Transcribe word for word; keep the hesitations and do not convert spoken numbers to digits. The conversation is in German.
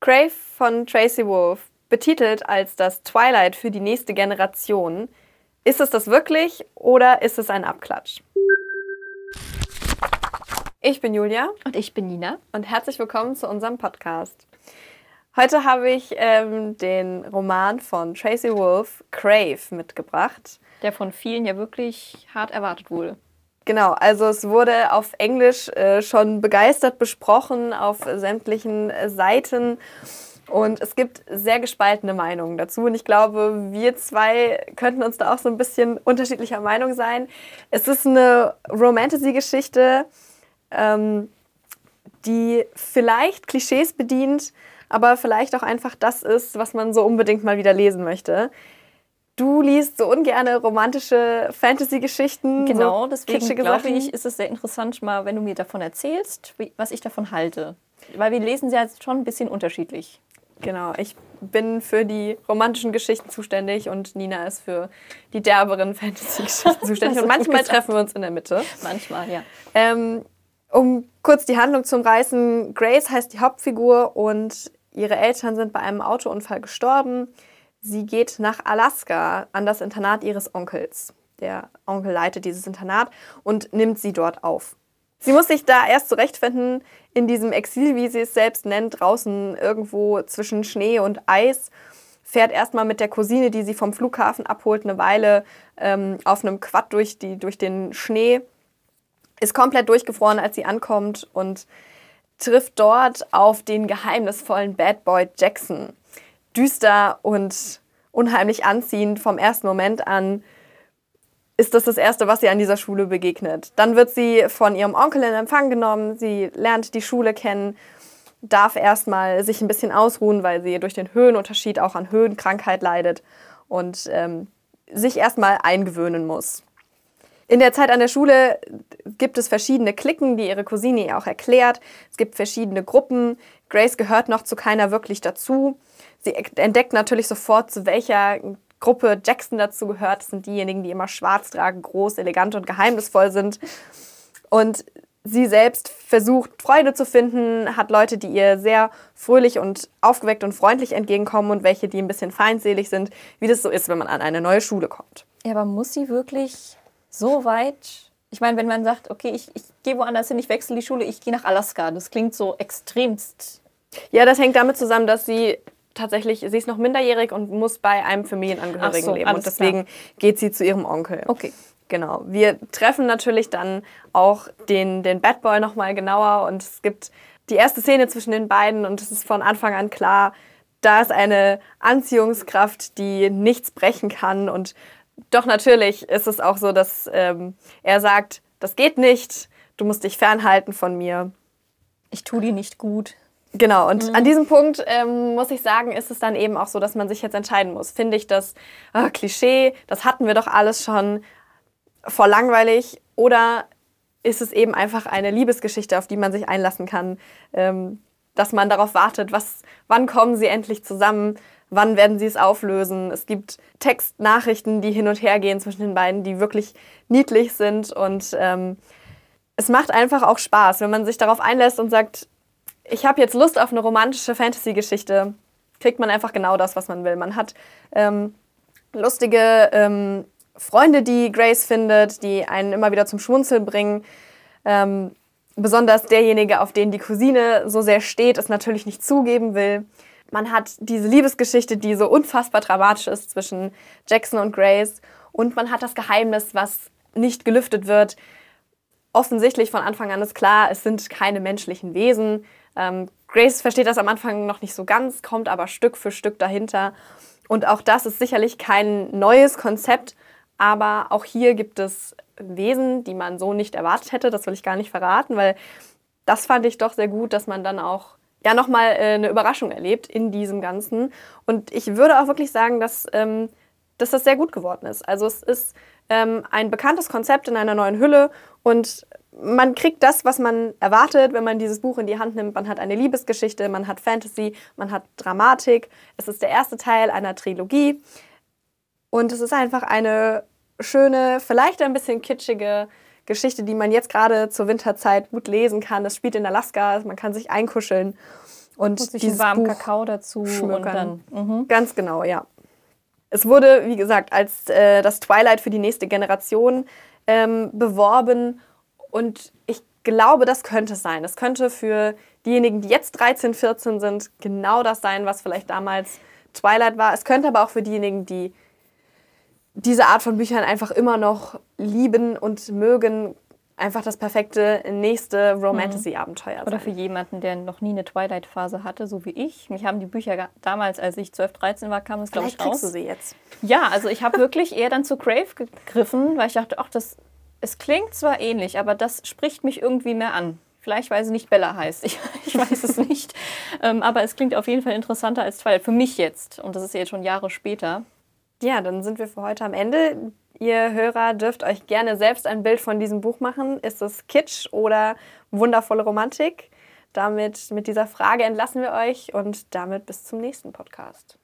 Crave von Tracy Wolff, betitelt als das Twilight für die nächste Generation. Ist es das wirklich oder ist es ein Abklatsch? Ich bin Julia. Und ich bin Nina. Und herzlich willkommen zu unserem Podcast. Heute habe ich ähm, den Roman von Tracy Wolff, Crave, mitgebracht. Der von vielen ja wirklich hart erwartet wurde. Genau, also es wurde auf Englisch äh, schon begeistert besprochen, auf sämtlichen äh, Seiten. Und es gibt sehr gespaltene Meinungen dazu. Und ich glaube, wir zwei könnten uns da auch so ein bisschen unterschiedlicher Meinung sein. Es ist eine Romantasy-Geschichte, ähm, die vielleicht Klischees bedient, aber vielleicht auch einfach das ist, was man so unbedingt mal wieder lesen möchte. Du liest so ungerne romantische Fantasy-Geschichten. Genau, so deswegen glaube ich, ist es sehr interessant, mal, wenn du mir davon erzählst, wie, was ich davon halte. Weil wir lesen sie jetzt schon ein bisschen unterschiedlich. Genau, ich bin für die romantischen Geschichten zuständig und Nina ist für die derberen Fantasy-Geschichten zuständig. Und manchmal treffen wir uns in der Mitte. Manchmal, ja. Ähm, um kurz die Handlung zu umreißen, Grace heißt die Hauptfigur und ihre Eltern sind bei einem Autounfall gestorben. Sie geht nach Alaska an das Internat ihres Onkels. Der Onkel leitet dieses Internat und nimmt sie dort auf. Sie muss sich da erst zurechtfinden in diesem Exil, wie sie es selbst nennt, draußen irgendwo zwischen Schnee und Eis. Fährt erstmal mit der Cousine, die sie vom Flughafen abholt, eine Weile ähm, auf einem Quad durch, die, durch den Schnee. Ist komplett durchgefroren, als sie ankommt und trifft dort auf den geheimnisvollen Bad Boy Jackson. Düster und unheimlich anziehend vom ersten Moment an ist das das Erste, was ihr an dieser Schule begegnet. Dann wird sie von ihrem Onkel in Empfang genommen, sie lernt die Schule kennen, darf erstmal sich ein bisschen ausruhen, weil sie durch den Höhenunterschied auch an Höhenkrankheit leidet und ähm, sich erstmal eingewöhnen muss. In der Zeit an der Schule gibt es verschiedene Cliquen, die ihre Cousine ihr auch erklärt. Es gibt verschiedene Gruppen. Grace gehört noch zu keiner wirklich dazu. Sie entdeckt natürlich sofort, zu welcher Gruppe Jackson dazu gehört. Das sind diejenigen, die immer schwarz tragen, groß, elegant und geheimnisvoll sind. Und sie selbst versucht, Freunde zu finden, hat Leute, die ihr sehr fröhlich und aufgeweckt und freundlich entgegenkommen und welche, die ein bisschen feindselig sind, wie das so ist, wenn man an eine neue Schule kommt. Ja, aber muss sie wirklich so weit? Ich meine, wenn man sagt, okay, ich, ich gehe woanders hin, ich wechsle die Schule, ich gehe nach Alaska. Das klingt so extremst. Ja, das hängt damit zusammen, dass sie tatsächlich, sie ist noch minderjährig und muss bei einem Familienangehörigen so, leben. Und deswegen klar. geht sie zu ihrem Onkel. Okay. Genau. Wir treffen natürlich dann auch den, den Bad Boy nochmal genauer. Und es gibt die erste Szene zwischen den beiden. Und es ist von Anfang an klar, da ist eine Anziehungskraft, die nichts brechen kann. Und doch natürlich ist es auch so, dass ähm, er sagt, das geht nicht, du musst dich fernhalten von mir. Ich tue dir nicht gut. Genau, und Mhm. an diesem Punkt ähm, muss ich sagen, ist es dann eben auch so, dass man sich jetzt entscheiden muss. Finde ich das äh, Klischee, das hatten wir doch alles schon, voll langweilig, oder ist es eben einfach eine Liebesgeschichte, auf die man sich einlassen kann, ähm, dass man darauf wartet, was, wann kommen sie endlich zusammen, wann werden sie es auflösen. Es gibt Textnachrichten, die hin und her gehen zwischen den beiden, die wirklich niedlich sind und ähm, es macht einfach auch Spaß, wenn man sich darauf einlässt und sagt, ich habe jetzt Lust auf eine romantische Fantasy-Geschichte, kriegt man einfach genau das, was man will. Man hat ähm, lustige ähm, Freunde, die Grace findet, die einen immer wieder zum Schmunzeln bringen. Ähm, besonders derjenige, auf den die Cousine so sehr steht, es natürlich nicht zugeben will. Man hat diese Liebesgeschichte, die so unfassbar dramatisch ist zwischen Jackson und Grace. Und man hat das Geheimnis, was nicht gelüftet wird. Offensichtlich von Anfang an ist klar, es sind keine menschlichen Wesen. Ähm, Grace versteht das am Anfang noch nicht so ganz, kommt aber Stück für Stück dahinter. Und auch das ist sicherlich kein neues Konzept, aber auch hier gibt es Wesen, die man so nicht erwartet hätte. Das will ich gar nicht verraten, weil das fand ich doch sehr gut, dass man dann auch ja, nochmal äh, eine Überraschung erlebt in diesem Ganzen. Und ich würde auch wirklich sagen, dass, ähm, dass das sehr gut geworden ist. Also es ist ähm, ein bekanntes Konzept in einer neuen Hülle und man kriegt das, was man erwartet, wenn man dieses Buch in die Hand nimmt. Man hat eine Liebesgeschichte, man hat Fantasy, man hat Dramatik. Es ist der erste Teil einer Trilogie. Und es ist einfach eine schöne, vielleicht ein bisschen kitschige Geschichte, die man jetzt gerade zur Winterzeit gut lesen kann. Es spielt in Alaska, man kann sich einkuscheln. Und sich dieses einen warmen Buch Kakao dazu schmökern. und dann. Mhm. Ganz genau, ja. Es wurde, wie gesagt, als äh, das Twilight für die nächste Generation ähm, beworben. Und ich glaube, das könnte es sein. Das könnte für diejenigen, die jetzt dreizehn, vierzehn sind, genau das sein, was vielleicht damals Twilight war. Es könnte aber auch für diejenigen, die diese Art von Büchern einfach immer noch lieben und mögen, einfach das perfekte nächste Romantasy-Abenteuer sein. Oder für jemanden, der noch nie eine Twilight-Phase hatte, so wie ich. Mich haben die Bücher ga- damals, als ich zwölf, dreizehn war, kam es, glaube ich, Vielleicht kriegst raus. du sie jetzt. Ja, also ich habe wirklich eher dann zu Crave gegriffen, weil ich dachte, ach, das, es klingt zwar ähnlich, aber das spricht mich irgendwie mehr an. Vielleicht, weil sie nicht Bella heißt. Ich, ich weiß es nicht. Ähm, aber es klingt auf jeden Fall interessanter als Twilight. Für mich jetzt. Und das ist ja jetzt schon Jahre später. Ja, dann sind wir für heute am Ende. Ihr Hörer dürft euch gerne selbst ein Bild von diesem Buch machen. Ist es Kitsch oder wundervolle Romantik? Damit, mit dieser Frage entlassen wir euch und damit bis zum nächsten Podcast.